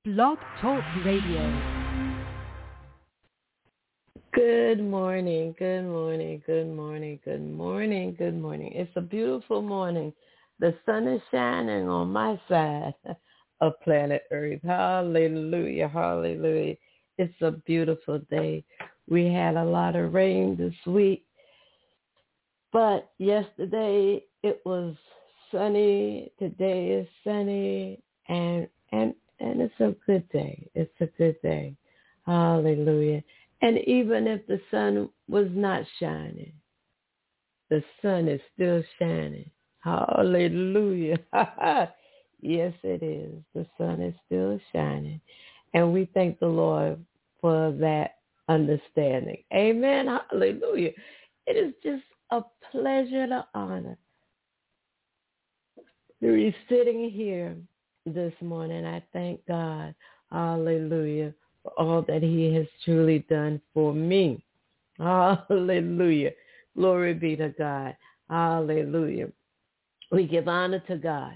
Blog Talk Radio. Good morning, good morning, good morning, good morning, good morning. It's a beautiful morning. The sun is shining on my side of planet Earth. Hallelujah, hallelujah. It's a beautiful day. We had a lot of rain this week, but yesterday it was sunny. Today is sunny, and it's a good day. It's a good day. Hallelujah. And even if the sun was not shining, the sun is still shining. Hallelujah. Yes, it is. The sun is still shining. And we thank the Lord for that understanding. Amen. Hallelujah. It is just a pleasure and an honor to be sitting here this morning. I thank God. Hallelujah. For all that he has truly done for me. Hallelujah. Glory be to God. Hallelujah. We give honor to God.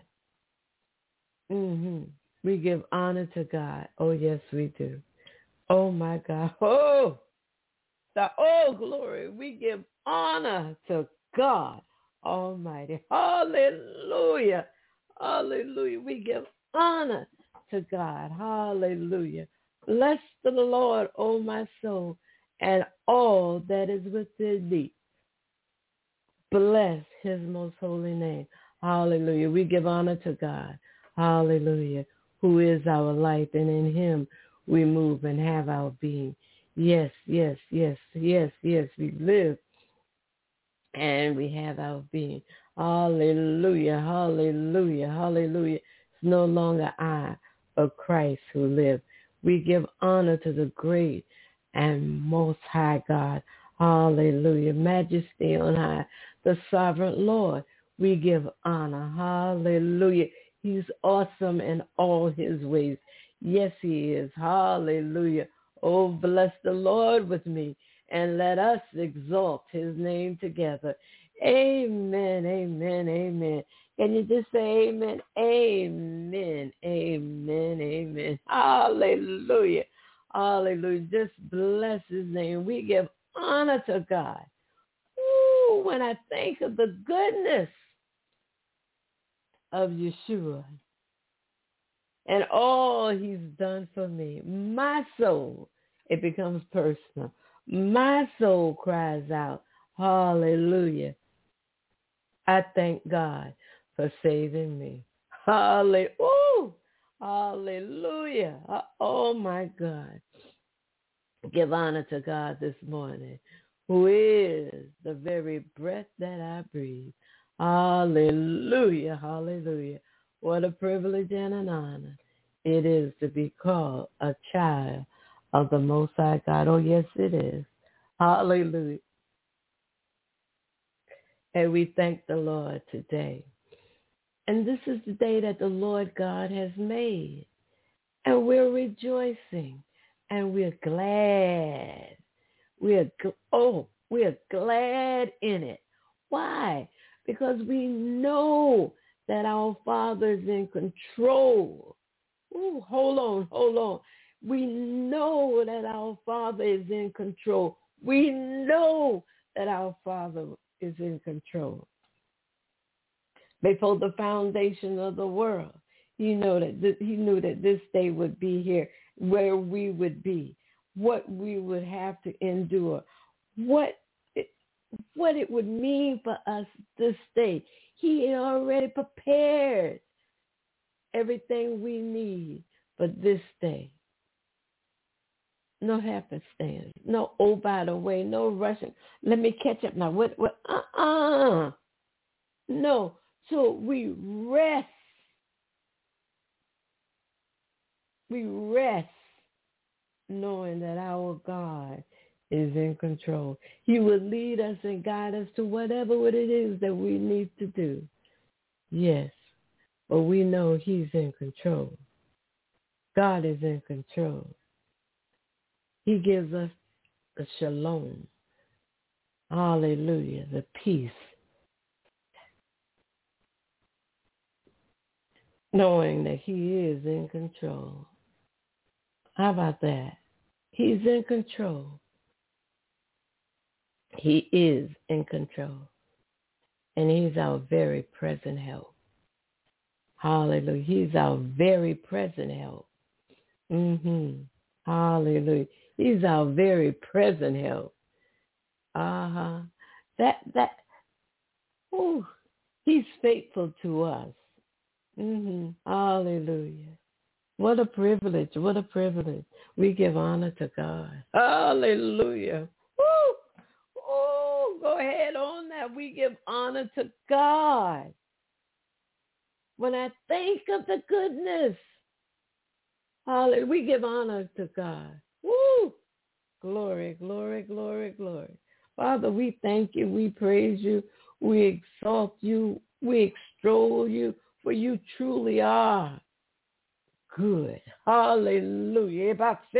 We give honor to God. Oh, yes, we do. Oh, my God. Oh, glory. We give honor to God Almighty. Hallelujah. Hallelujah. We give honor to God. Hallelujah. Bless the Lord, O my soul, and all that is within me. Bless his most holy name. Hallelujah. We give honor to God. Hallelujah. Who is our life, and in him we move and have our being. Yes, yes, yes, yes, yes. We live and we have our being. Hallelujah. Hallelujah. Hallelujah. It's no longer I, but Christ who lives. We give honor to the great and most high God. Hallelujah. Majesty on high, the sovereign Lord. We give honor. Hallelujah. He's awesome in all his ways. Yes, he is. Hallelujah. Oh, bless the Lord with me, and let us exalt his name together. Amen, amen, amen. Can you just say amen? Amen, amen, amen. Hallelujah, hallelujah. Just bless his name. We give honor to God. Ooh, when I think of the goodness of Yeshua and all he's done for me, my soul, it becomes personal. My soul cries out, hallelujah. I thank God for saving me. Hallelujah. Ooh, hallelujah. Oh, my God. Give honor to God this morning, who is the very breath that I breathe. Hallelujah. Hallelujah. What a privilege and an honor it is to be called a child of the Most High God. Oh, yes, it is. Hallelujah. And we thank the Lord today. And this is the day that the Lord God has made. And we're rejoicing. And we're glad. We're glad in it. Why? Because we know that our Father is in control. Ooh, hold on. We know that our Father is in control. We know that our Father is in control. Before the foundation of the world, he knew that this day would be here, where we would be, what we would have to endure, what it would mean for us this day. He had already prepared everything we need for this day. No happenstance. No, oh, by the way, no rushing. Let me catch up now. What? No. So we rest. We rest knowing that our God is in control. He will lead us and guide us to whatever it is that we need to do. Yes, but we know he's in control. God is in control. He gives us the shalom. Hallelujah, the peace. Knowing that he is in control. How about that? He's in control. He is in control. And he's our very present help. Hallelujah. He's our very present help. Hallelujah. He's our very present help. He's faithful to us. Hallelujah. What a privilege. What a privilege. We give honor to God. Hallelujah. Woo! Oh, go ahead on that. We give honor to God. When I think of the goodness, hallelujah, we give honor to God. Woo! Glory, glory, glory, glory. Father, we thank you. We praise you. We exalt you. We extol you, for you truly are good. Hallelujah.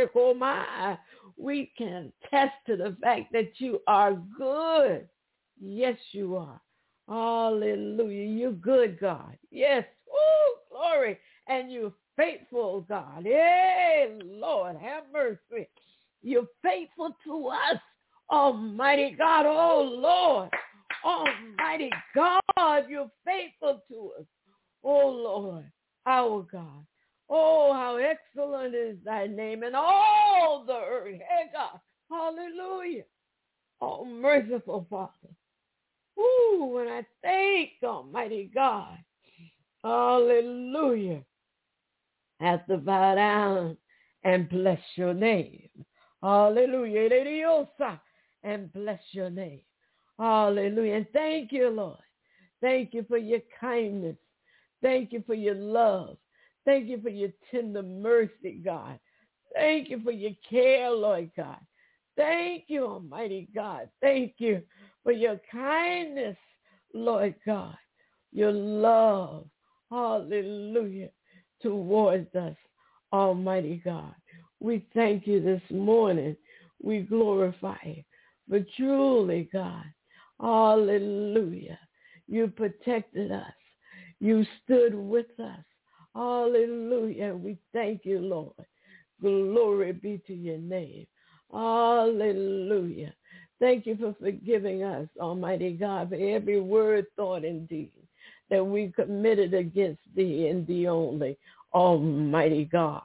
We can attest to the fact that you are good. Yes, you are. Hallelujah. You're good, God. Yes. Oh, glory. And you're faithful, God. Hey, Lord, have mercy. You're faithful to us, Almighty God. Oh, Lord, Almighty God, you're faithful to us. Oh, Lord, our God. Oh, how excellent is thy name in all the earth. Hey, God. Hallelujah. Oh, merciful Father. Ooh, when I think, Almighty God, hallelujah, I have to bow down and bless your name. Hallelujah. And bless your name. Hallelujah. And thank you, Lord. Thank you for your kindness. Thank you for your love. Thank you for your tender mercy, God. Thank you for your care, Lord God. Thank you, Almighty God. Thank you for your kindness, Lord God. Your love, hallelujah, towards us, Almighty God. We thank you this morning. We glorify you. But truly, God, hallelujah, you protected us. You stood with us. Hallelujah. We thank you, Lord. Glory be to your name. Hallelujah. Thank you for forgiving us, Almighty God, for every word, thought, and deed that we committed against thee and thee only, Almighty God.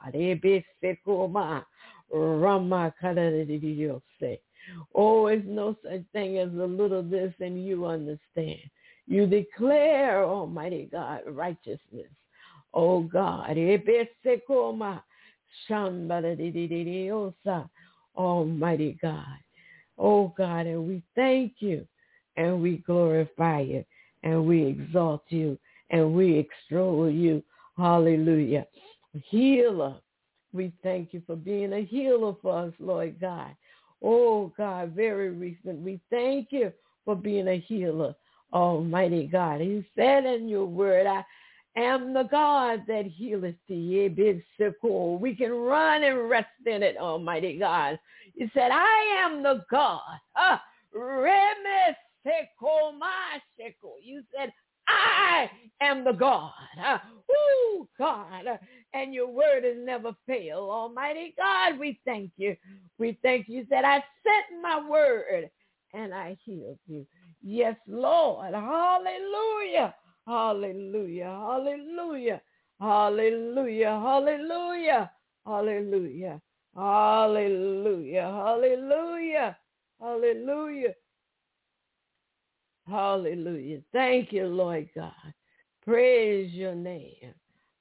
Oh, it's no such thing as a little this, and you understand. You declare, Almighty God, righteousness. Oh, God. Almighty God. Oh, God, and we thank you, and we glorify you, and we exalt you, and we extol you. Hallelujah. Healer. We thank you for being a healer for us, Lord God. Oh, God, very recent. We thank you for being a healer, Almighty God. You said in your word, I am the God that healeth thee. We can run and rest in it, Almighty God. You said, I am the God. You said, I am the God. God. And your word has never failed. Almighty God, we thank you. We thank you that I sent my word and I healed you. Yes, Lord. Hallelujah. Hallelujah. Hallelujah. Hallelujah. Hallelujah. Hallelujah. Hallelujah. Hallelujah. Hallelujah. Hallelujah. Thank you, Lord God. Praise your name.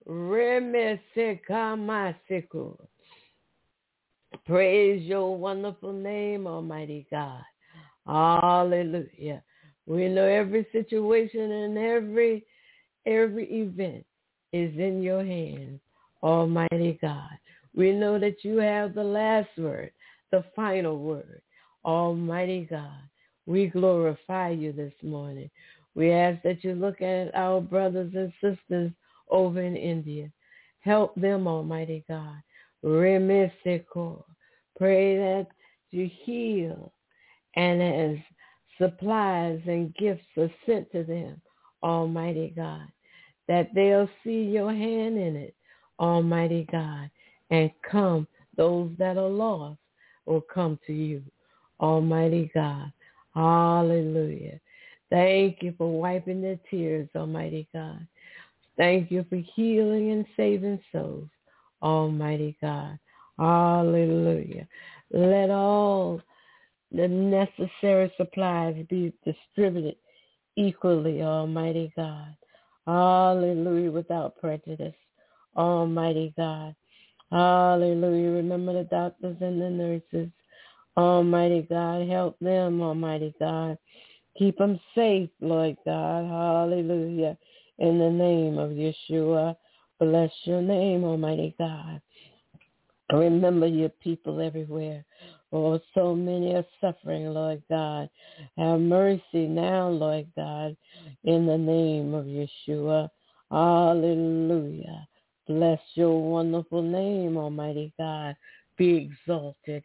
Praise your wonderful name, Almighty God. Hallelujah. We know every situation and every event is in your hands, Almighty God. We know that you have the last word, the final word, Almighty God. We glorify you this morning. We ask that you look at our brothers and sisters over in India. Help them, Almighty God. Remesiko. Pray that you heal, and as supplies and gifts are sent to them, Almighty God, that they'll see your hand in it, Almighty God, and come those that are lost will come to you, Almighty God. Hallelujah. Thank you for wiping their tears, Almighty God. Thank you for healing and saving souls, Almighty God. Hallelujah. Let all the necessary supplies be distributed equally, Almighty God. Hallelujah, without prejudice, Almighty God. Hallelujah. Remember the doctors and the nurses, Almighty God. Help them, Almighty God. Keep them safe, Lord God. Hallelujah. In the name of Yeshua, bless your name, Almighty God. Remember your people everywhere. Oh, so many are suffering, Lord God. Have mercy now, Lord God, in the name of Yeshua. Hallelujah. Bless your wonderful name, Almighty God. Be exalted.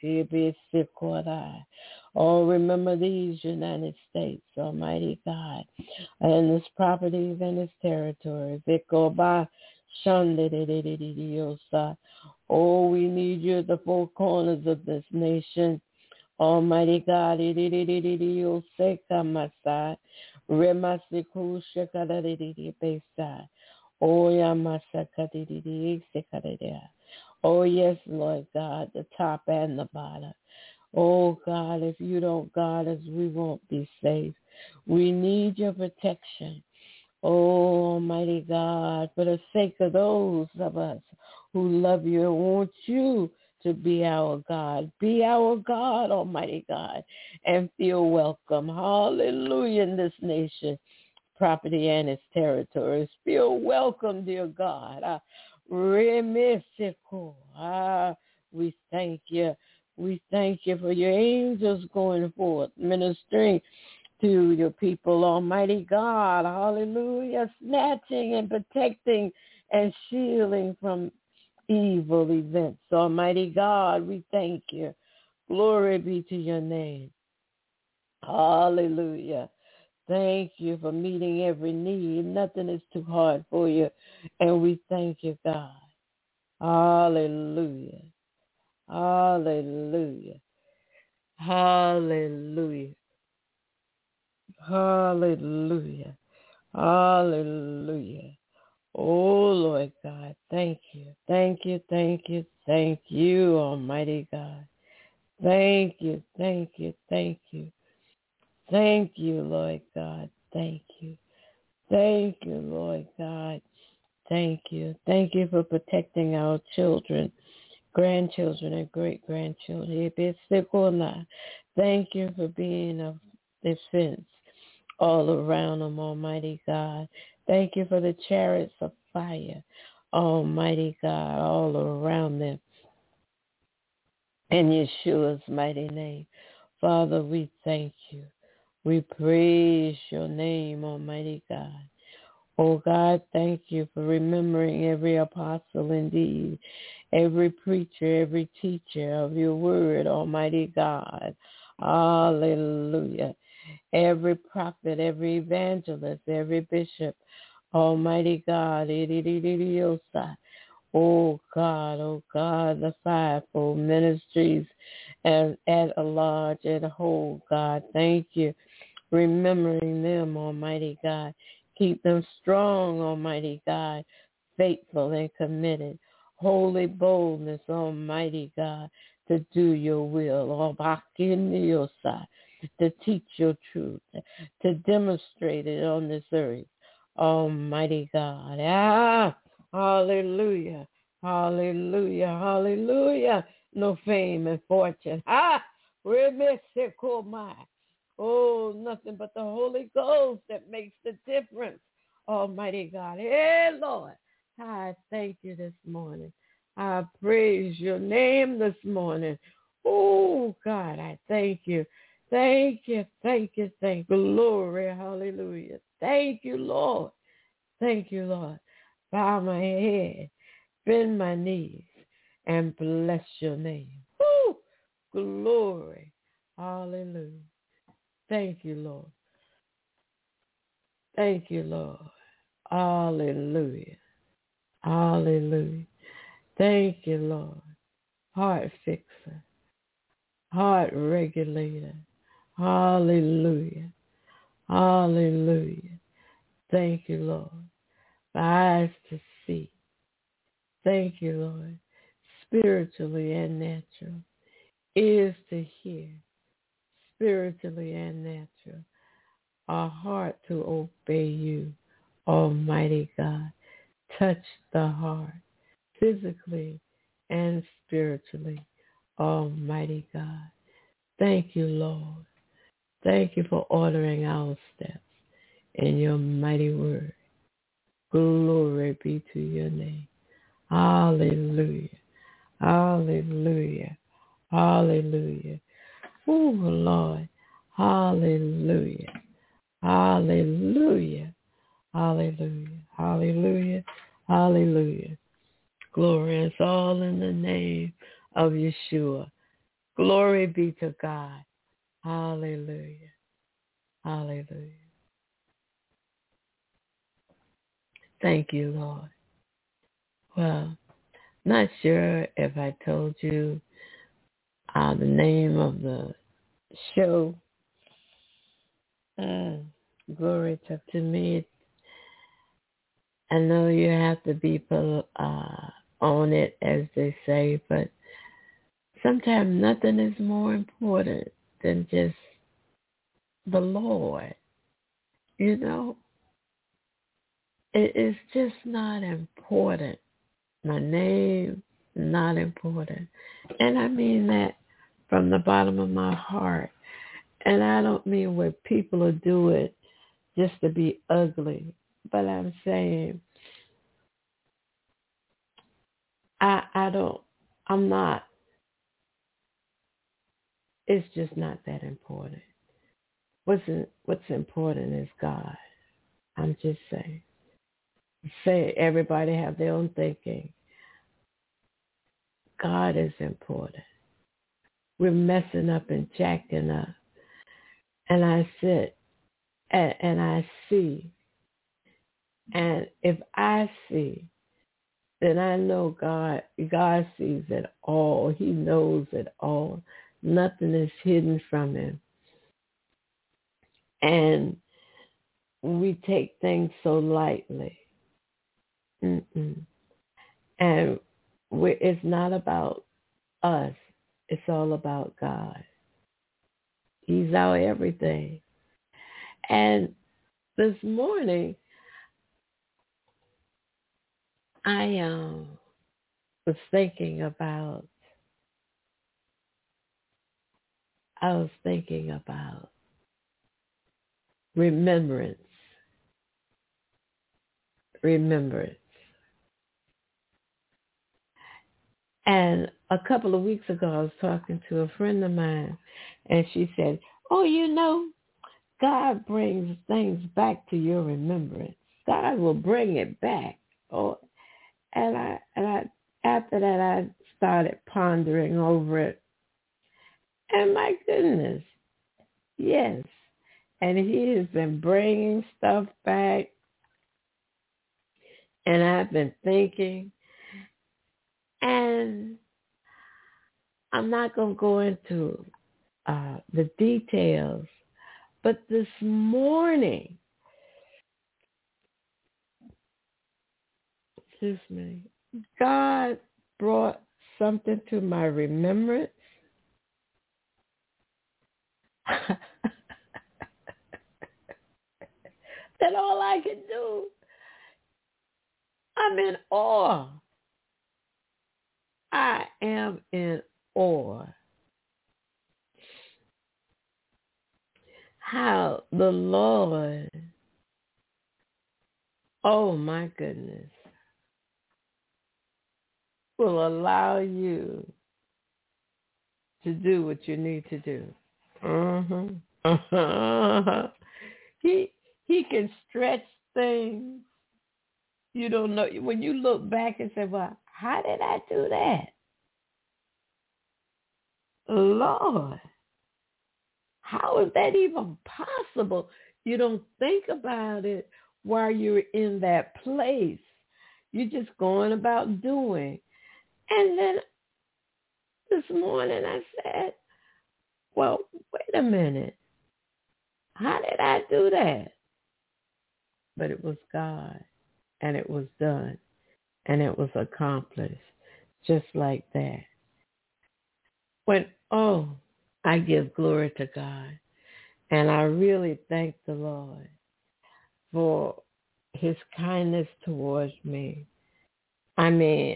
Oh, remember these United States, Almighty God, and its properties and its territories. Oh, we need you at the four corners of this nation. Almighty God, oh, yes, Lord God, the top and the bottom. Oh, God, if you don't guard us, we won't be safe. We need your protection. Oh, Almighty God, for the sake of those of us who love you and want you to be our God. Be our God, Almighty God, and feel welcome. Hallelujah in this nation, property and its territories. Feel welcome, dear God. We thank you. We thank you for your angels going forth, ministering to your people, Almighty God. Hallelujah. Snatching and protecting and shielding from evil events. Almighty God, we thank you. Glory be to your name. Hallelujah. Thank you for meeting every need. Nothing is too hard for you. And we thank you, God. Hallelujah. Hallelujah. Hallelujah. Hallelujah. Hallelujah. Oh, Lord God, thank you. Thank you, thank you, thank you, Almighty God. Thank you, thank you, thank you. Thank you, Lord God. Thank you. Thank you, Lord God. Thank you. Thank you for protecting our children, grandchildren, and great-grandchildren. Thank you for being a defense all around them, Almighty God. Thank you for the chariots of fire, Almighty God, all around them. In Yeshua's mighty name. Father, we thank you. We praise your name, Almighty God. Oh God, thank you for remembering every apostle indeed, every preacher, every teacher of your word, Almighty God. Hallelujah. Every prophet, every evangelist, every bishop, Almighty God. Oh God, the fivefold ministries and at a large, at a whole, God. Thank you. Remembering them, Almighty God. Keep them strong, Almighty God, faithful and committed. Holy boldness, Almighty God, to do your will. All back in your side, to teach your truth, to demonstrate it on this earth. Almighty God. Hallelujah. Hallelujah. Hallelujah. No fame and fortune. Oh, nothing but the Holy Ghost that makes the difference. Almighty God. Hey, Lord. I thank you this morning. I praise your name this morning. Oh, God, I thank you. Thank you, thank you, thank you. Glory, hallelujah. Thank you, Lord. Thank you, Lord. Bow my head, bend my knees, and bless your name. Woo! Glory. Hallelujah. Thank you, Lord. Thank you, Lord. Hallelujah. Hallelujah. Thank you, Lord. heart fixer, heart regulator. Hallelujah. Hallelujah. Thank you, Lord. For eyes to see. Thank you, Lord. Spiritually and natural. Ears to hear. Spiritually and natural. A heart to obey you, Almighty God. Touch the heart, physically and spiritually, Almighty God. Thank you, Lord. Thank you for ordering our steps in your mighty word. Glory be to your name. Hallelujah. Hallelujah. Hallelujah. Oh, Lord. Hallelujah. Hallelujah. Hallelujah. Hallelujah. Hallelujah. Glory is all in the name of Yeshua. Glory be to God. Hallelujah. Hallelujah. Thank you, Lord. Well, not sure if I told you the name of the show. Glory to me. I know you have to be on it, as they say, but sometimes nothing is more important than just the Lord. You know, it's just not important. My name, not important. And I mean that from the bottom of my heart. And I don't mean where people will do it just to be ugly. But I'm saying, I'm not, it's just not that important. What's important is God. I'm just saying. Say everybody have their own thinking. God is important. We're messing up and jacking up. And I sit and I see. And if I see, then I know God sees it all. He knows it all. Nothing is hidden from him. And we take things so lightly. And it's not about us. It's all about God. He's our everything. And this morning, I was thinking about remembrance. And a couple of weeks ago, I was talking to a friend of mine, and she said, "Oh, you know, God brings things back to your remembrance. God will bring it back." Oh, and I after that, I started pondering over it. And my goodness, yes. And he has been bringing stuff back. And I've been thinking. And I'm not going to go into the details. But this morning, God brought something to my remembrance. That all I can do, I'm in awe. I am in awe. How the Lord, oh my goodness, will allow you to do what you need to do. He can stretch things. You don't know. When you look back and say, well, how did I do that? Lord, how is that even possible? You don't think about it while you're in that place. You're just going about doing. And then this morning, I said, well, wait a minute. How did I do that? But it was God, and it was done, and it was accomplished just like that. I give glory to God, and I really thank the Lord for his kindness towards me. I mean,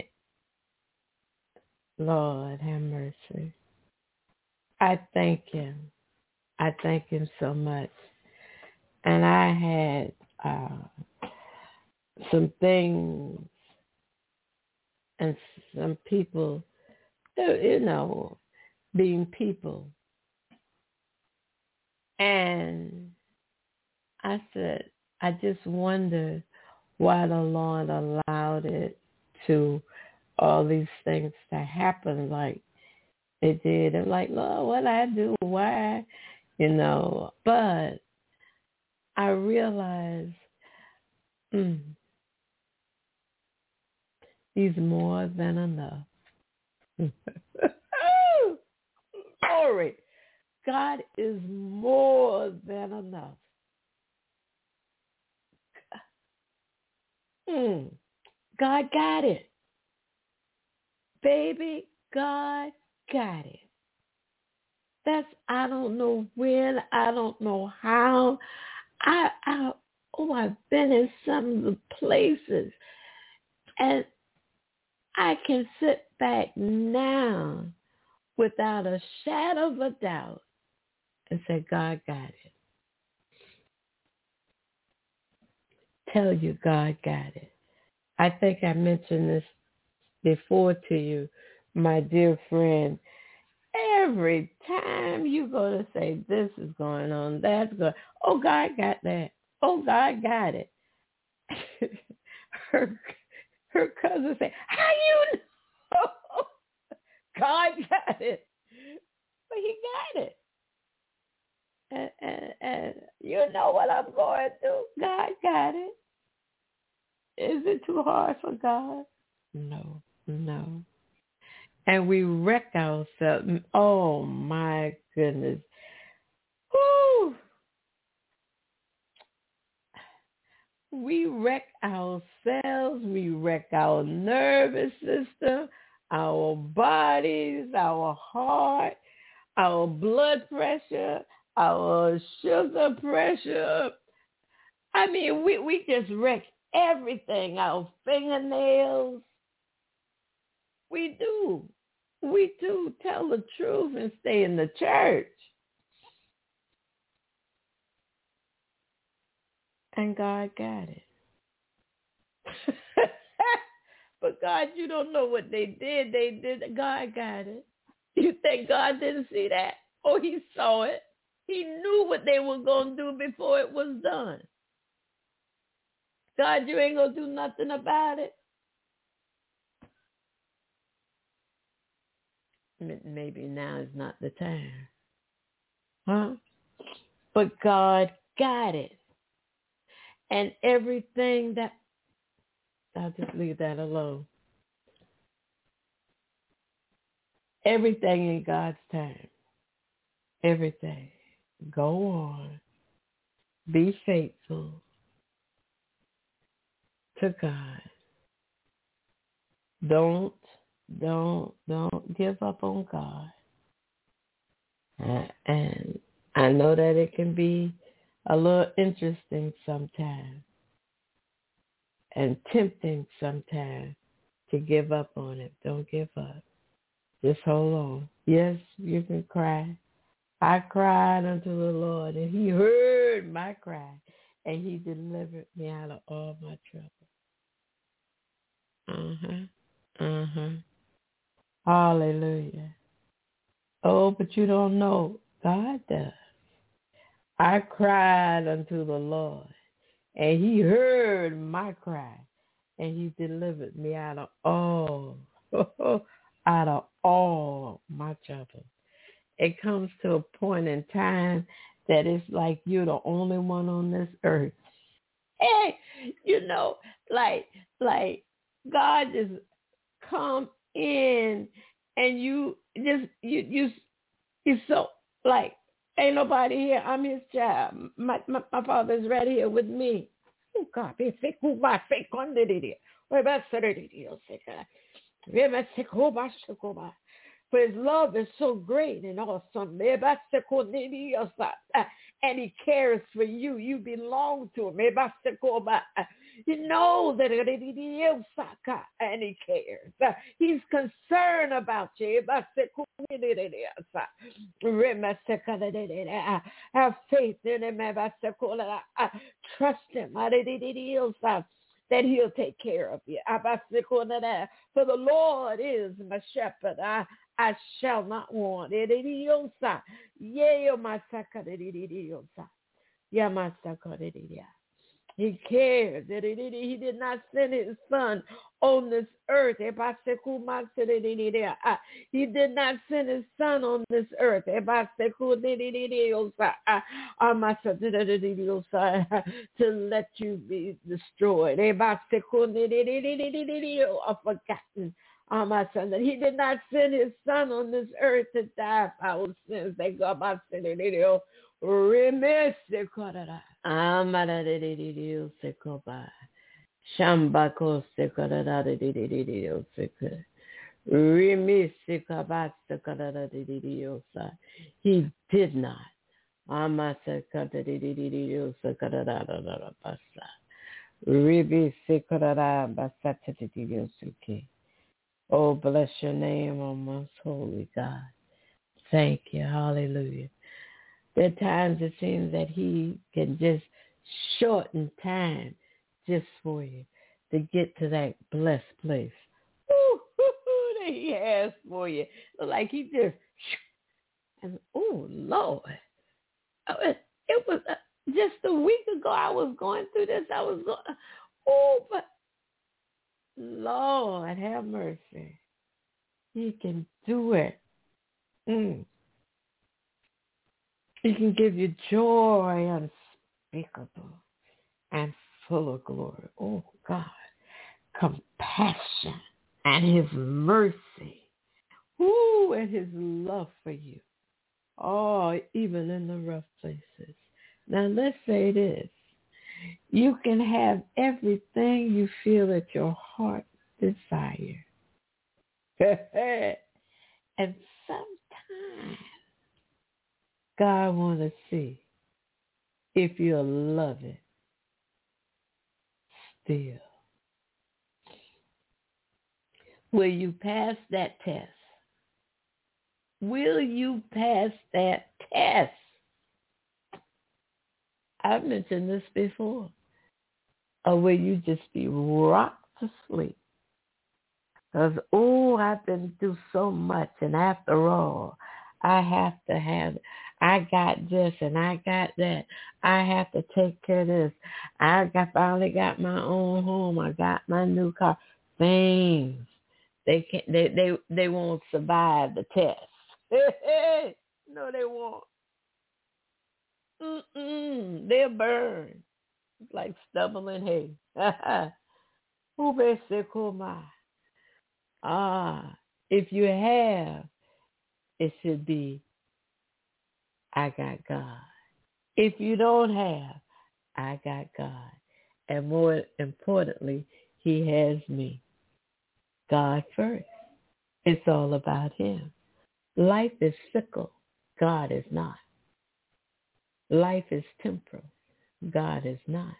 Lord, have mercy. I thank him. I thank him so much. And I had some things and some people, being people. And I said, I just wonder why the Lord allowed it to, all these things to happen like it did. I'm like, Lord, what I do? Why? But I realized he's more than enough. Glory. God is more than enough. God got it. Baby, God got it. I don't know when, I don't know how. I've been in some of the places, and I can sit back now without a shadow of a doubt and say, God got it. Tell you God got it. I think I mentioned this before to you, my dear friend. Every time you go to say, this is going on, that's going, oh, God got that. Oh, God got it. Her cousin said, how you know? God got it. But he got it. And you know what I'm going through. God got it. Is it too hard for God? No. And we wreck ourselves. Oh, my goodness. Whew. We wreck ourselves. We wreck our nervous system, our bodies, our heart, our blood pressure, our sugar pressure. I mean, we just wreck everything, our fingernails. We do. Tell the truth and stay in the church. And God got it. But God, you don't know what they did. God got it. You think God didn't see that? Oh, he saw it. He knew what they were going to do before it was done. God, you ain't going to do nothing about it. Maybe now is not the time. Huh? But God got it. And everything that, I'll just leave that alone. Everything in God's time. Everything. Go on. Be faithful to God. Don't give up on God. And I know that it can be a little interesting sometimes and tempting sometimes to give up on it. Don't give up. Just hold on. Yes, you can cry. I cried unto the Lord, and he heard my cry, and he delivered me out of all my trouble. Hallelujah. Oh, but you don't know. God does. I cried unto the Lord, and he heard my cry, and he delivered me out of all my trouble. It comes to a point in time that it's like you're the only one on this earth. Hey, like God just come in and you so like, ain't nobody here. I'm his child. My father's right here with me. Oh God, be fake who by fake on the idiot. Where about for his love is so great and awesome. And he cares for you. You belong to him. You know that and he cares. He's concerned about you. Have faith in him. Trust him. That he'll take care of you. For the Lord is my shepherd. I shall not want. He cares. He did not send his son on this earth. He did not send his son on this earth to let you be destroyed or forgotten. My son, that he did not send his son on this earth to die for our sins. Thank God, my sin. Remiss Shambako Sekarada he did not. Oh, bless your name, O most holy God. Thank you. Hallelujah. There are times it seems that he can just shorten time just for you to get to that blessed place. That he has for you. Like he just, and oh, Lord. It was just a week ago I was going through this. But Lord, have mercy. He can do it. He can give you joy unspeakable and full of glory. Oh, God. Compassion and his mercy. Ooh, and his love for you. Oh, even in the rough places. Now, let's say this. You can have everything you feel that your heart desires. And sometimes God wants to see if you'll love it still. Will you pass that test? Will you pass that test? I've mentioned this before. Or will you just be rocked to sleep? Because, I've been through so much, and after all, I have to have, I got this and I got that. I have to take care of this. Finally got my own home. I got my new car. Things. They won't survive the test. No, they won't. They'll burn like stubble and hay. If you have, it should be, I got God. If you don't have, I got God. And more importantly, he has me. God first. It's all about him. Life is fickle. God is not. Life is temporal. God is not.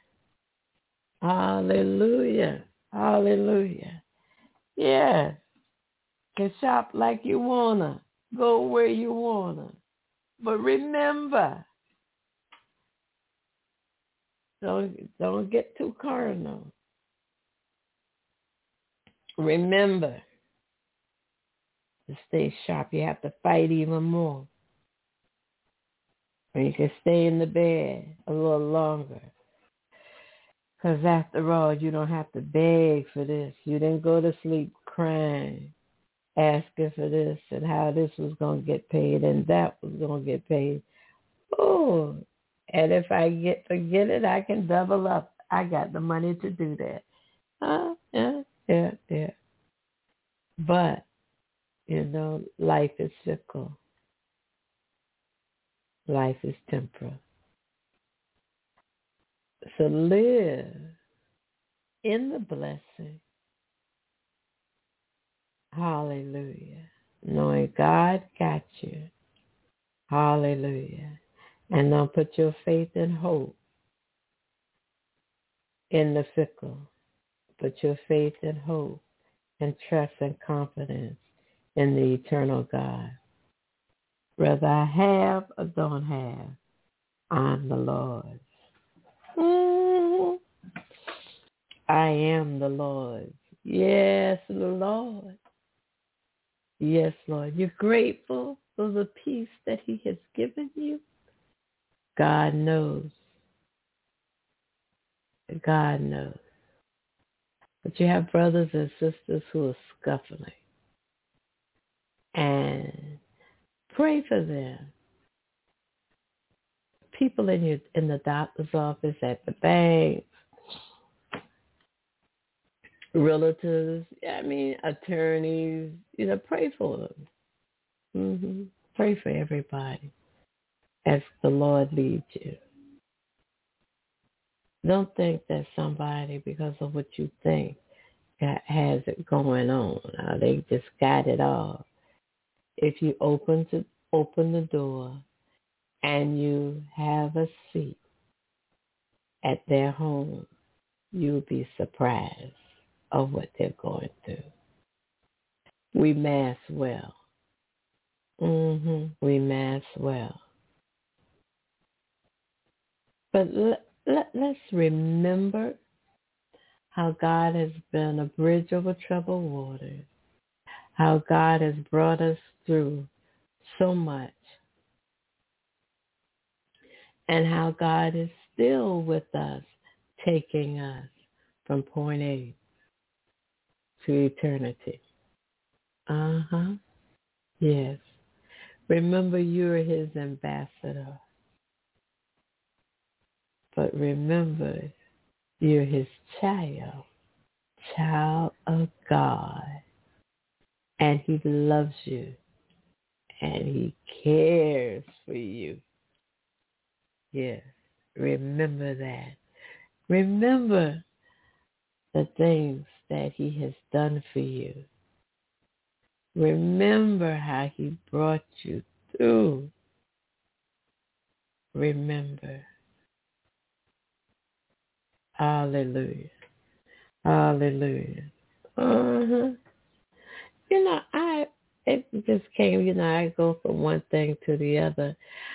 Hallelujah. Hallelujah. Yes. Can shop like you wanna. Go where you wanna. But remember, don't get too carnal. Remember to stay sharp. You have to fight even more. Or you can stay in the bed a little longer. Because after all, you don't have to beg for this. You didn't go to sleep crying, asking for this and how this was going to get paid and that was going to get paid. Oh, and if I forget it, I can double up. I got the money to do that. Yeah. But Life is fickle. Life is temporal. So live in the blessing. Hallelujah. Knowing God got you. Hallelujah. And now put your faith and hope in the fickle. Put your faith and hope and trust and confidence in the eternal God. Whether I have or don't have, I'm the Lord's. I am the Lord's. Yes, Lord. Yes, Lord. You're grateful for the peace that he has given you? God knows. God knows. But you have brothers and sisters who are scuffling. And pray for them. People in the doctor's office, at the bank, relatives, attorneys, pray for them. Pray for everybody as the Lord leads you. Don't think that somebody, because of what you think, has it going on. They just got it all. If you open the door and you have a seat at their home, you'll be surprised of what they're going through. We mask well. We mask well. But let's remember how God has been a bridge over troubled waters, how God has brought us through so much, and how God is still with us, taking us from point A to eternity. Yes. Remember, you're his ambassador. But remember, you're his child of God. And he loves you. And he cares for you. Yes. Remember that. Remember the things that he has done for you. Remember how he brought you through. Remember. Hallelujah. Hallelujah. It just came, I go from one thing to the other.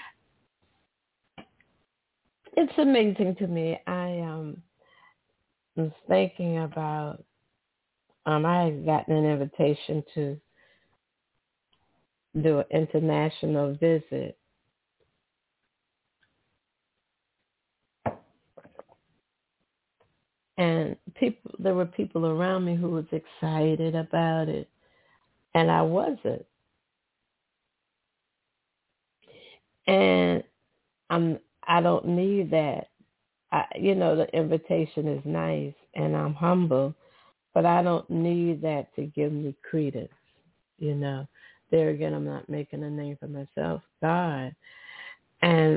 It's amazing to me. I was thinking about, I had gotten an invitation to do an international visit. And there were people around me who was excited about it. And I wasn't. And I don't need that. The invitation is nice and I'm humble, but I don't need that to give me credence. There again, I'm not making a name for myself, God. And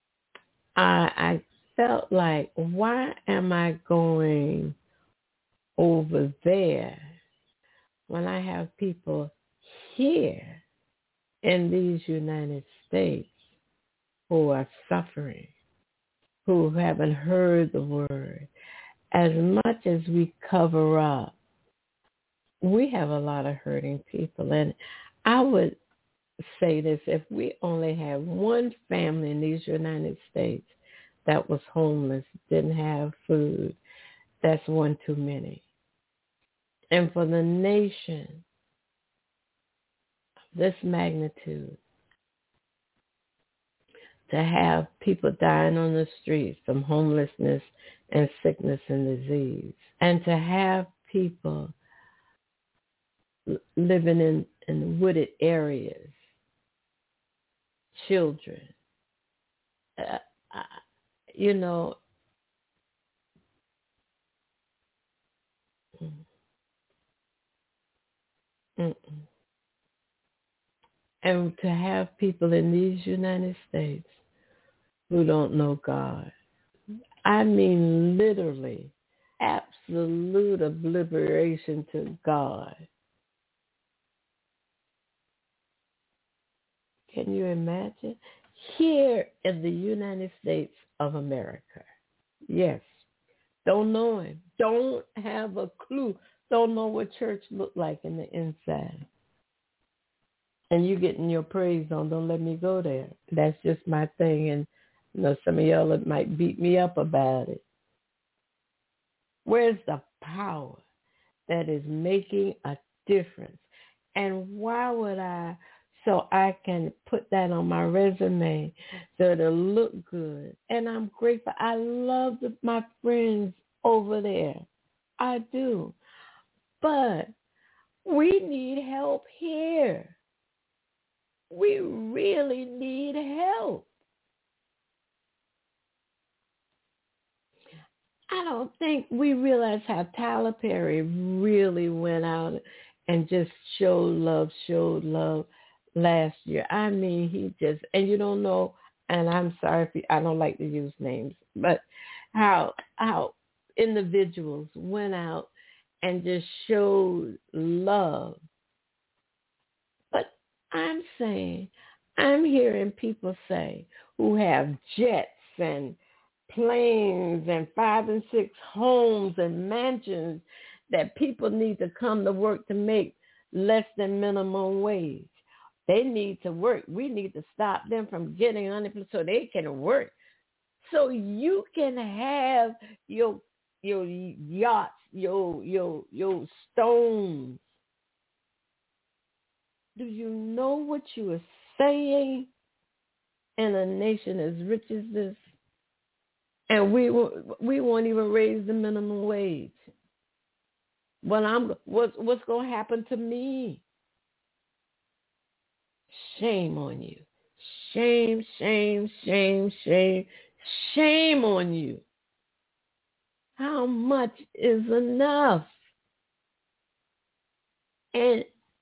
I felt like, why am I going over there when I have people here in these United States who are suffering, who haven't heard the word? As much as we cover up, we have a lot of hurting people. And I would say this, if we only had one family in these United States that was homeless, didn't have food, that's one too many. And for the nation of this magnitude to have people dying on the streets from homelessness and sickness and disease, and to have people living in wooded areas, children, And to have people in these United States who don't know God. I mean literally absolute obliteration to God. Can you imagine? Here in the United States of America. Yes. Don't know him. Don't have a clue. Don't know what church looked like in the inside. And you getting your praise on, don't let me go there. That's just my thing. And some of y'all might beat me up about it. Where's the power that is making a difference? And why would so I can put that on my resume so it'll look good. And I'm grateful. I love my friends over there. I do. But we need help here. We really need help. I don't think we realize how Tyler Perry really went out and just showed love last year. I mean, he just, and you don't know, and I'm sorry if I don't like to use names, but how individuals went out and just showed love. But I'm hearing people say who have jets and planes and 5 and 6 homes and mansions that people need to come to work to make less than minimum wage. They need to work. We need to stop them from getting unemployment so they can work. So you can have your yachts, your stones. Do you know what you are saying in a nation as rich as this? And we won't even raise the minimum wage. Well, what's going to happen to me? Shame on you. Shame, shame, shame, shame, shame on you. How much is enough? And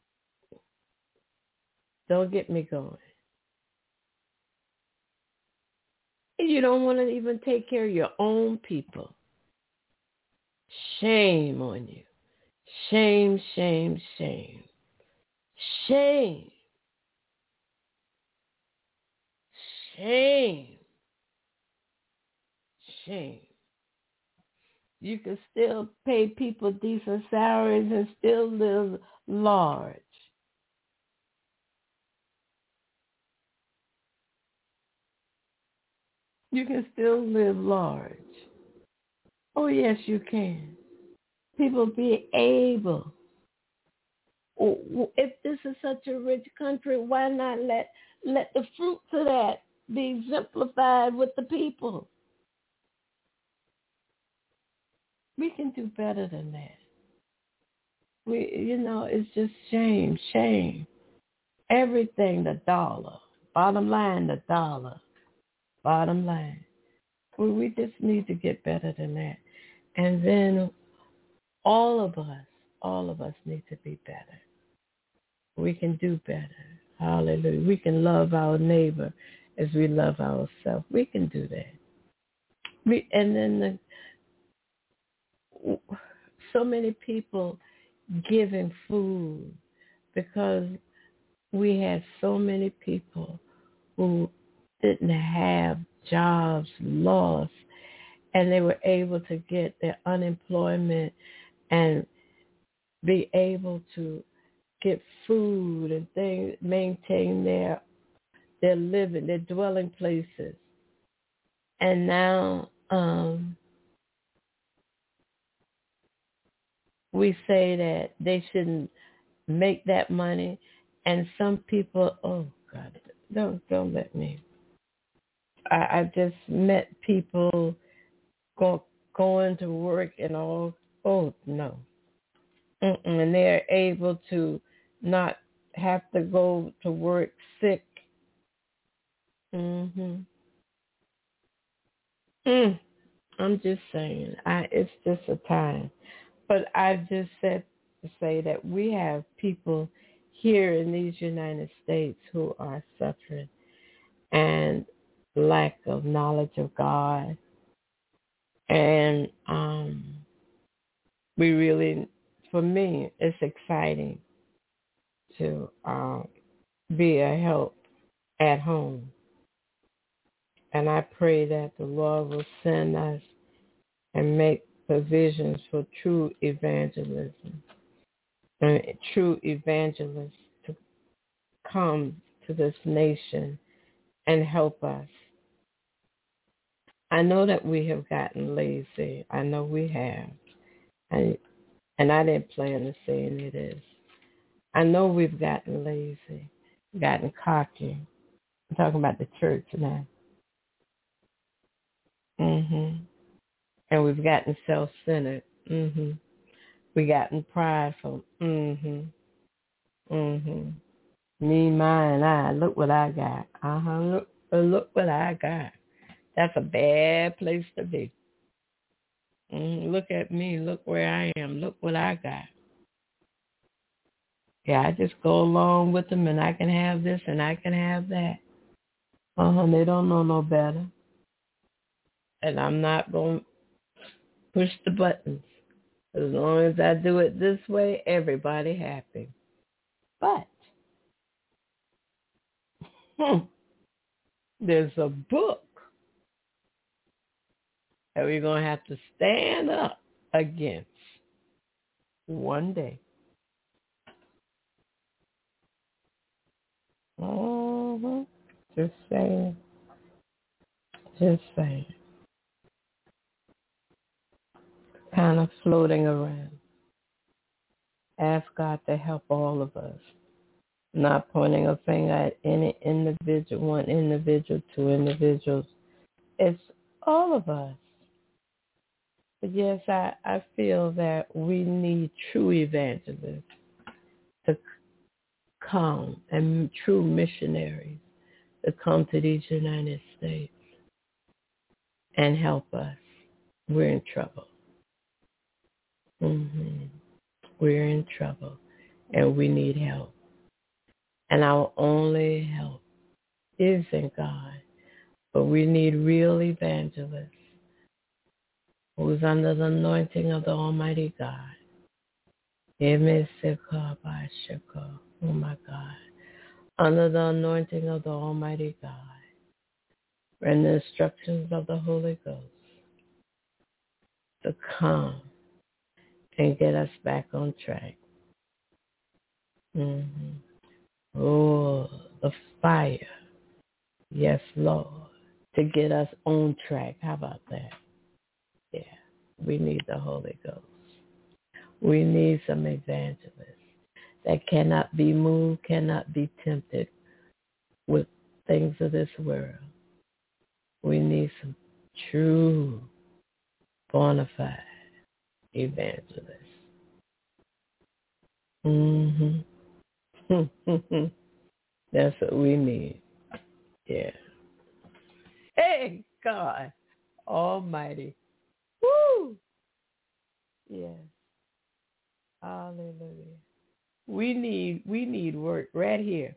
don't get me going. You don't want to even take care of your own people. Shame on you. Shame, shame, shame. Shame. Shame. Shame. You can still pay people decent salaries and still live large. You can still live large. Oh, yes, you can. People be able. If this is such a rich country, why not let the fruits of that be exemplified with the people? We can do better than that. It's just shame, shame. Everything, the dollar. Bottom line, the dollar. Bottom line. We just need to get better than that. And then all of us need to be better. We can do better. Hallelujah. We can love our neighbor as we love ourselves. We can do that. And then so many people giving food because we had so many people who didn't have jobs, lost, and they were able to get their unemployment and be able to get food and things, maintain their living, their dwelling places. And now we say that they shouldn't make that money, and some people, oh God, don't let me. I just met people going to work and all. Oh no, and they're able to not have to go to work sick. I'm just saying, it's just a time. But I just said to say that we have people here in these United States who are suffering and lack of knowledge of God. And we really, for me, it's exciting to be a help at home. And I pray that the Lord will send us and make provisions for true evangelism, and true evangelists to come to this nation and help us. I know that we have gotten lazy. I know we have. And I didn't plan to say any of this. I know we've gotten lazy, gotten cocky. I'm talking about the church now. And we've gotten self-centered. We've gotten prideful. Me, mine, and I. Look what I got. Look what I got. That's a bad place to be. Look at me. Look where I am. Look what I got. Yeah, I just go along with them, and I can have this, and I can have that. They don't know no better. And I'm not going to push the buttons. As long as I do it this way, everybody happy. But there's a book that we're going to have to stand up against one day. Just saying. Just saying. Kind of floating around. Ask God to help all of us. Not pointing a finger at any individual, one individual, two individuals. It's all of us. But yes, I feel that we need true evangelists to come and true missionaries to come to these United States and help us. We're in trouble. We're in trouble, and we need help. And our only help is in God. But we need real evangelists who's under the anointing of the Almighty God. Oh my God. Under the anointing of the Almighty God and the instructions of the Holy Ghost to come and get us back on track. Oh, the fire. Yes, Lord. To get us on track. How about that? Yeah, we need the Holy Ghost. We need some evangelists that cannot be moved, cannot be tempted with things of this world. We need some true, bona fide evangelists. That's what we need. Yeah. Hey, God Almighty. Woo! Yes. Hallelujah. We need work right here.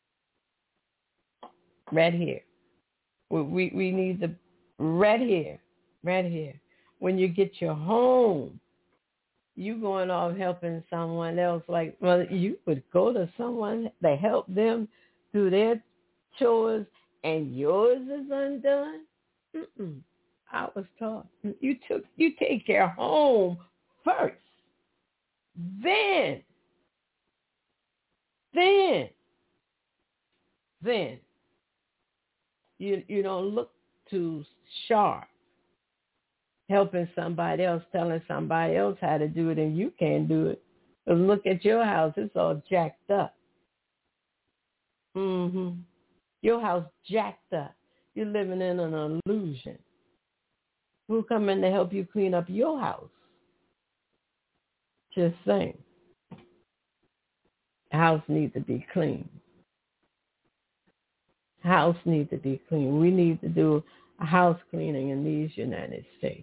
Right here. We need the right here. Right here. When you get your home, you going off helping someone else. Like, well, you would go to someone to help them do their chores and yours is undone. I was taught you take your home first. Then you don't look too sharp helping somebody else, telling somebody else how to do it, and you can't do it. But look at your house; it's all jacked up. Your house jacked up. You're living in an illusion. Who come in to help you clean up your house? Just saying. House needs to be clean. House needs to be clean. We need to do a house cleaning in these United States.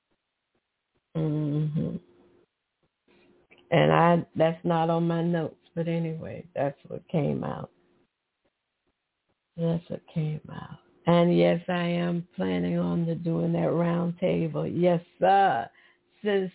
And that's not on my notes, But anyway, that's what came out. That's what came out. And yes, I am planning on doing that round table. Yes, sir. Since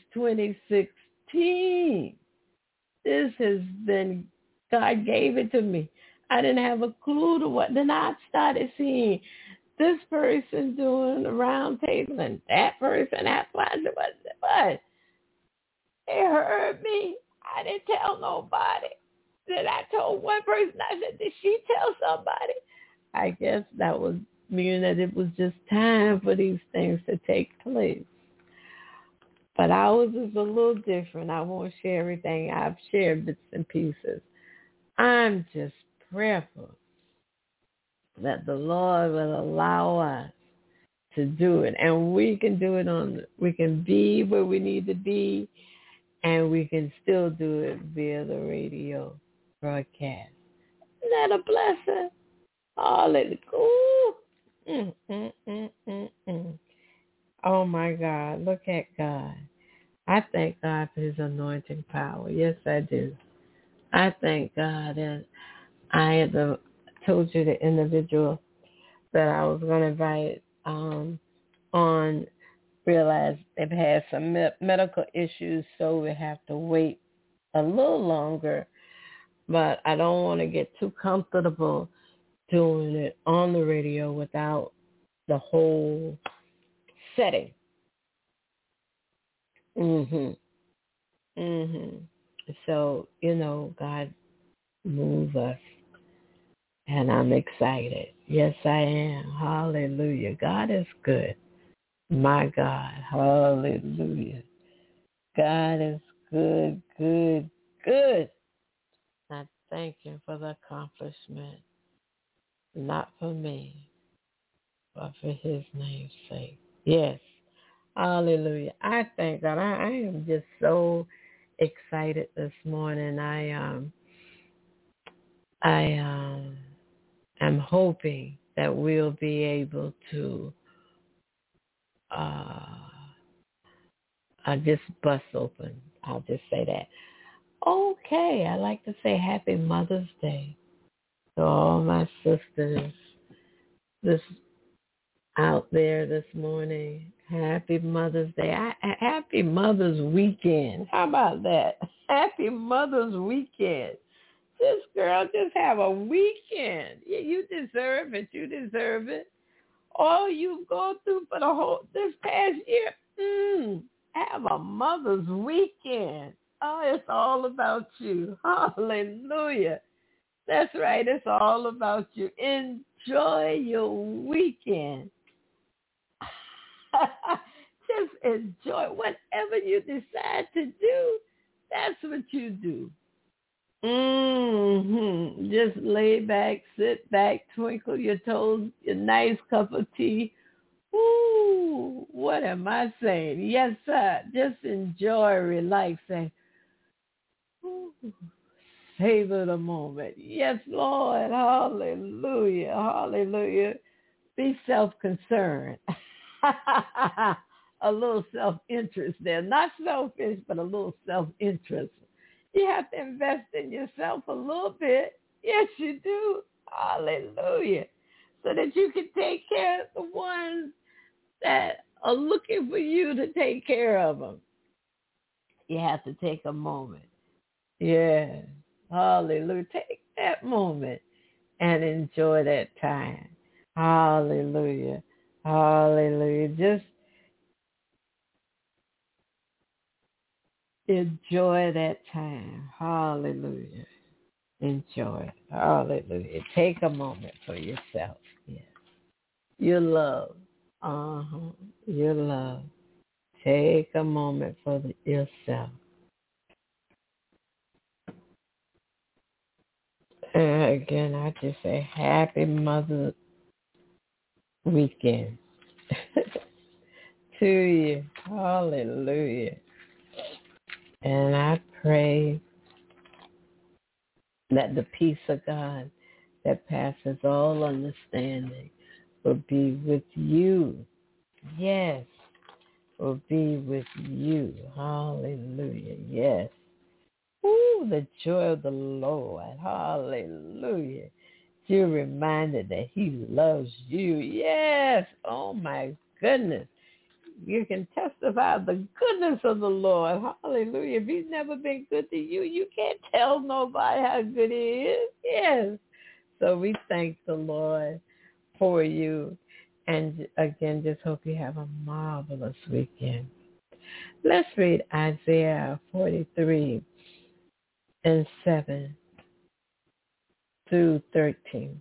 2016. This has been, God gave it to me. I didn't have a clue to what. Then I started seeing this person doing a round table and that person, that person, what? They heard me. I didn't tell nobody. Then I told one person, I said, did she tell somebody? I guess that was meaning that it was just time for these things to take place. But ours is a little different. I won't share everything. I've shared bits and pieces. I'm just prayerful that the Lord will allow us to do it. And we can do it we can be where we need to be, and we can still do it via the radio broadcast. Isn't that a blessing? Hallelujah. Oh, my God. Look at God. I thank God for his anointing power. Yes, I do. I thank God. And I had told you the individual that I was going to invite on realized they've had some medical issues, so we have to wait a little longer. But I don't want to get too comfortable doing it on the radio without the whole setting. So, God move us. And I'm excited. Yes, I am. Hallelujah. God is good. My God. Hallelujah. God is good, good, good. I thank him for the accomplishment. Not for me, but for his name's sake. Yes. Hallelujah. I thank God. I am just so excited this morning. I'm hoping that we'll be able to just bust open. I'll just say that. Okay, I like to say Happy Mother's Day to all my sisters out there this morning. Happy Mother's Day. Happy Mother's Weekend. How about that? Happy Mother's Weekend. This girl just have a weekend. Yeah, you deserve it. You deserve it. All you've gone through for this past year, have a Mother's Weekend. Oh, it's all about you. Hallelujah. That's right. It's all about you. Enjoy your weekend. Just enjoy whatever you decide to do. That's what you do. Just lay back, sit back, twinkle your toes, your nice cup of tea. Ooh, what am I saying? Yes, sir. Just enjoy, relax, and savor the moment. Yes, Lord. Hallelujah. Hallelujah. Be self-concerned. A little self-interest there. Not selfish, but a little self-interest. You have to invest in yourself a little bit. Yes, you do. Hallelujah. So that you can take care of the ones that are looking for you to take care of them. You have to take a moment. Yeah. Hallelujah. Take that moment and enjoy that time. Hallelujah. Hallelujah. Just enjoy that time. Hallelujah. Enjoy it. Hallelujah. Take a moment for yourself. Yes. Your love. Your love. Take a moment for yourself. And again, I just say Happy Mother's Weekend to you. Hallelujah. And I pray that the peace of God that passes all understanding will be with you. Yes, will be with you. Hallelujah. Yes. Ooh, the joy of the Lord. Hallelujah. You're reminded that he loves you. Yes. Oh, my goodness. You can testify the goodness of the Lord. Hallelujah. If he's never been good to you, you can't tell nobody how good he is. Yes. So we thank the Lord for you. And again, just hope you have a marvelous weekend. Let's read Isaiah 43 and 7 through 13.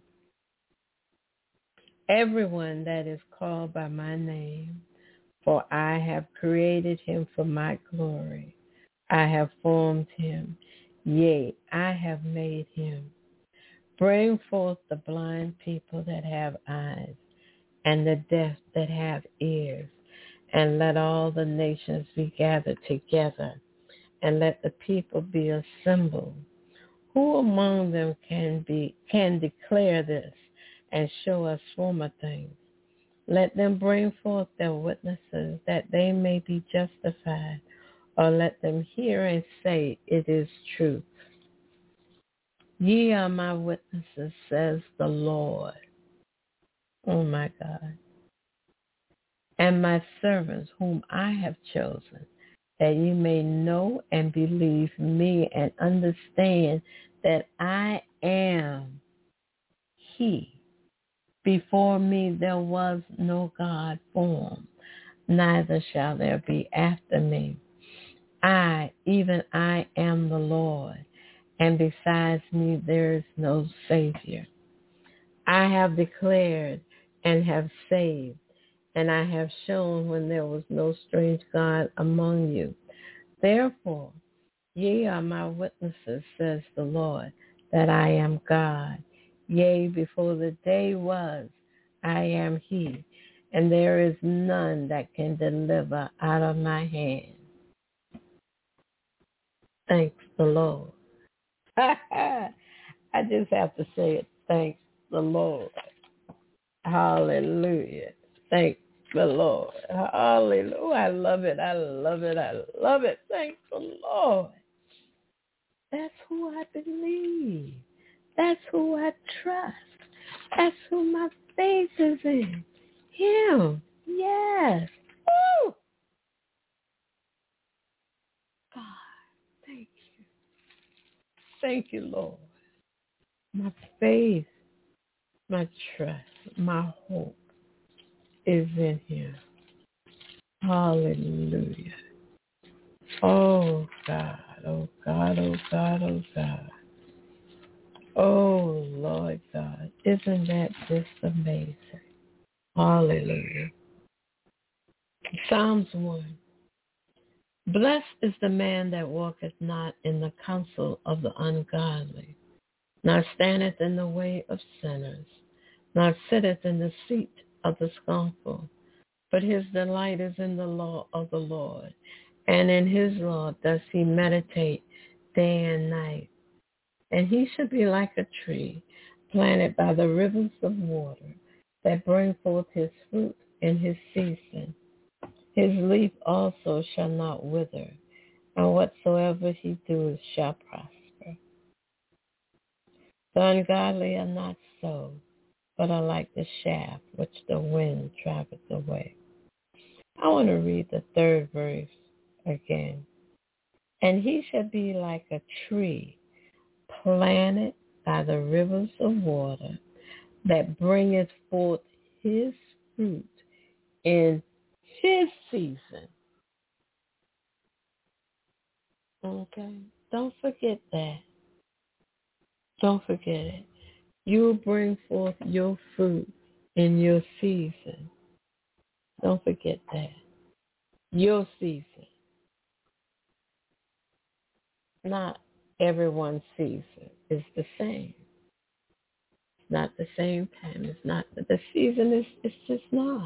Everyone that is called by my name, for I have created him for my glory. I have formed him. Yea, I have made him. Bring forth the blind people that have eyes, and the deaf that have ears, and let all the nations be gathered together, and let the people be assembled. Who among them can declare this and show us former things? Let them bring forth their witnesses, that they may be justified, or let them hear and say, it is truth. Ye are my witnesses, says the Lord. Oh my God. And my servants whom I have chosen, that you may know and believe me and understand that I am he. Before me there was no God formed, neither shall there be after me. I, even I, am the Lord, and besides me there is no Savior. I have declared and have saved, and I have shown when there was no strange God among you. Therefore, ye are my witnesses, says the Lord, that I am God. Yea, before the day was, I am he, and there is none that can deliver out of my hand. Thanks the Lord. I just have to say it. Thanks the Lord. Hallelujah. Thanks the Lord. Hallelujah. I love it. I love it. I love it. Thanks the Lord. That's who I believe. That's who I trust. That's who my faith is in. Him. Yes. Woo! God, thank you. Thank you, Lord. My faith, my trust, my hope is in him. Hallelujah. Oh, God. Oh, God. Oh, God. Oh, God. Oh, Lord God. Isn't that just amazing? Hallelujah. Psalms 1. Blessed is the man that walketh not in the counsel of the ungodly, nor standeth in the way of sinners, nor sitteth in the seat of the scornful. But his delight is in the law of the Lord, and in his law does he meditate day and night. And he shall be like a tree planted by the rivers of water, that bring forth his fruit in his season. His leaf also shall not wither, and whatsoever he doeth shall prosper. The ungodly are not so, but are like the shaft which the wind driveth away. I want to read the third verse again. And he shall be like a tree planted by the rivers of water, that bringeth forth his fruit in his season. Okay? Don't forget that. Don't forget it. You'll bring forth your fruit in your season. Don't forget that. Your season. Not everyone's season is the same. It's not the same time. It's not the season is it's just not.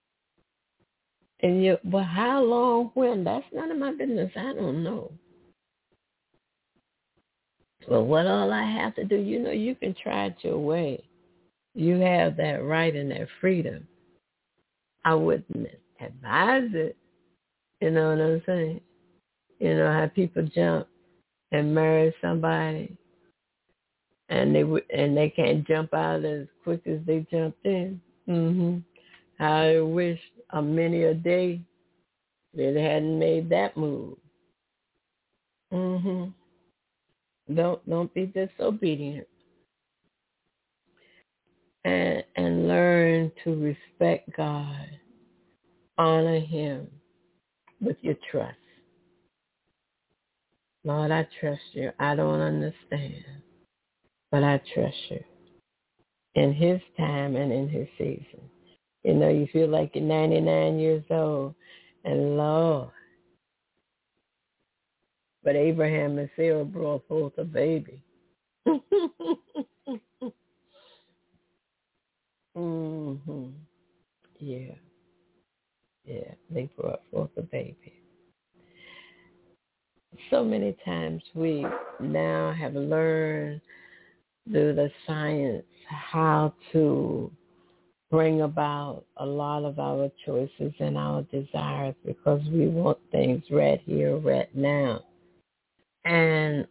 And but how long, when? That's none of my business. I don't know. But what all I have to do, you can try it your way. You have that right and that freedom. I wouldn't advise it. You know what I'm saying? You know how people jump and marry somebody, and they can't jump out as quick as they jumped in. I wish many a day they hadn't made that move. Don't be disobedient, and learn to respect God, honor Him with your trust. Lord, I trust you. I don't understand, but I trust you in His time and in His season. You know, you feel like you're 99 years old, and Lord, but Abraham and Sarah brought forth a baby. Yeah, they brought forth a baby. So many times we now have learned through the science how to bring about a lot of our choices and our desires because we want things right here, right now. And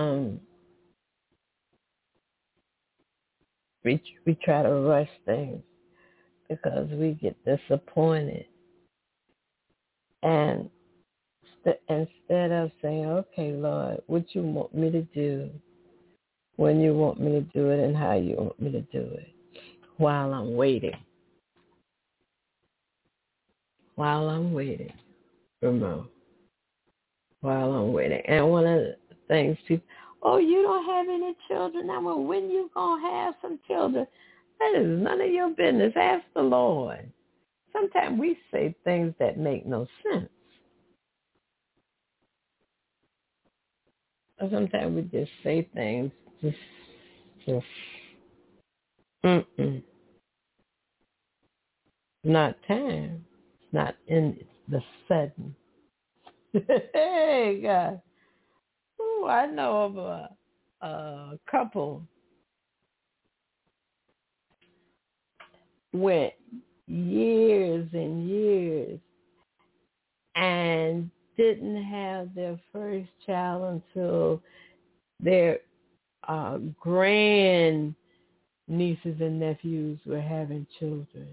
we try to rush things because we get disappointed. And instead of saying, okay, Lord, what you want me to do, when you want me to do it, and how you want me to do it, while I'm waiting. Ramon, while I'm waiting. And one of the things people, oh, you don't have any children? Now, well, when you going to have some children? That is none of your business. Ask the Lord. Sometimes we say things that make no sense. Or sometimes we just say things just not time. It's not in the sudden. Hey, God. Ooh, I know of a couple went years and years and didn't have their first child until their grand nieces and nephews were having children.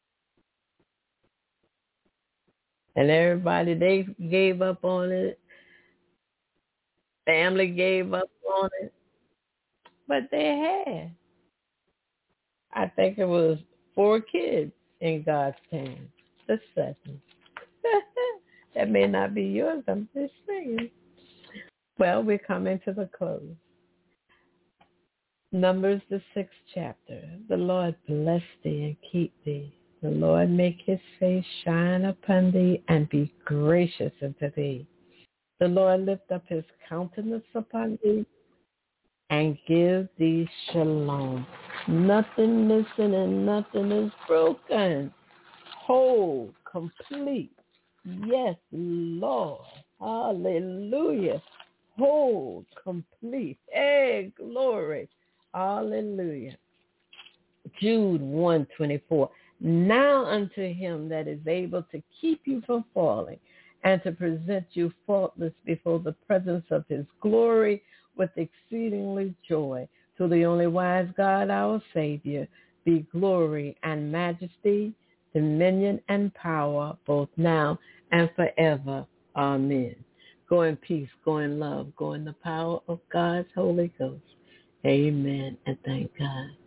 And everybody, they gave up on it. Family gave up on it. But they had. I think it was 4 kids in God's hands. Just 7. That may not be yours. I'm just saying. Well, we're coming to the close. Numbers, the 6th chapter. The Lord bless thee and keep thee. The Lord make his face shine upon thee and be gracious unto thee. The Lord lift up his countenance upon thee and give thee shalom. Nothing missing and nothing is broken. Whole, complete. Yes, Lord. Hallelujah. Whole, complete. Hey, glory. Hallelujah. Jude 1:24. Now unto him that is able to keep you from falling and to present you faultless before the presence of his glory with exceedingly joy. To the only wise God, our Savior, be glory and majesty, dominion and power, both now and forever. Amen. Go in peace, go in love, go in the power of God's Holy Ghost. Amen and thank God.